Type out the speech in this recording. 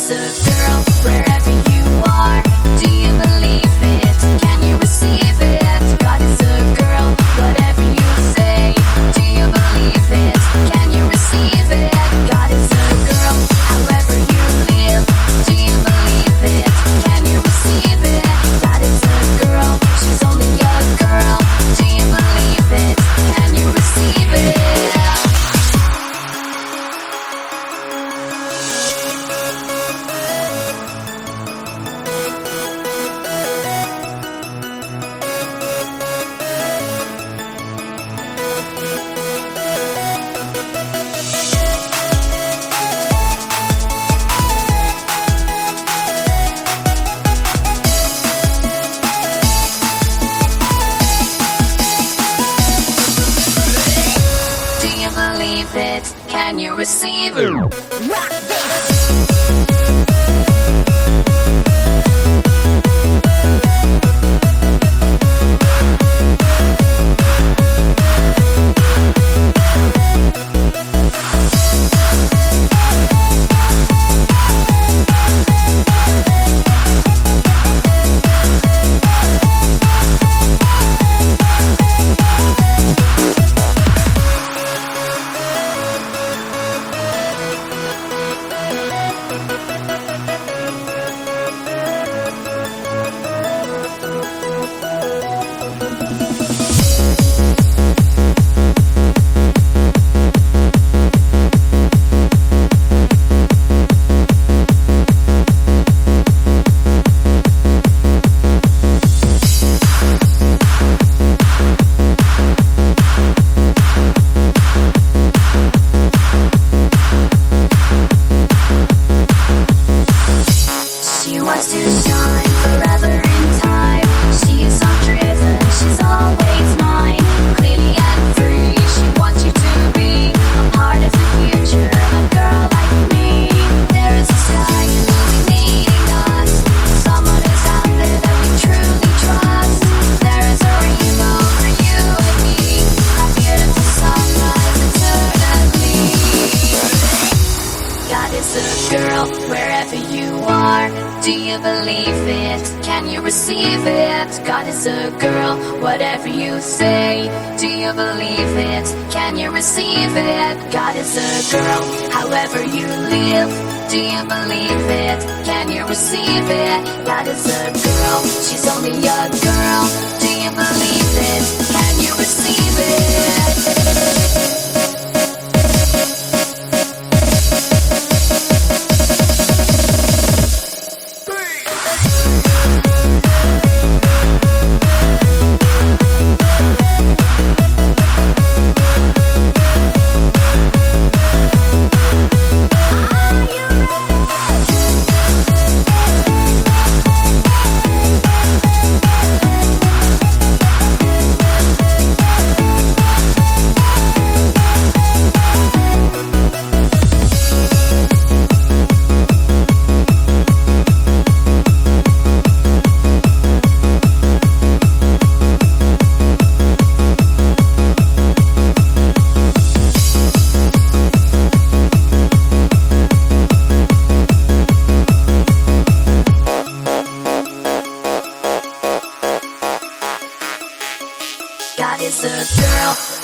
is a girl wherever you are. Do you believe it? Can you receive it? God is a girl, whatever you say. Do you believe it? Can you receive it? God is a girl, however you live. Do you believe it? Can you receive it? God is a girl, she's only a girl. Do you believe it? Can you receive it? Do you believe it? Can you receive it? Rock this! She wants to shine forever in time. She is so driven, she's always mine. Clearly and free, she wants you to be a part of the future. A girl like me, there is a sky illuminating us. Someone is out there that we truly trust. There is a rainbow for you and me, a beautiful sunrise eternally. God is a girl wherever you are. Do you believe it? Can you receive it? God is a girl, whatever you say. Do you believe it? Can you receive it? God is a girl, however you live. Do you believe it? Can you receive it? God is a girl, she's only a girl. Do you believe it? Can you receive it? God is a girl.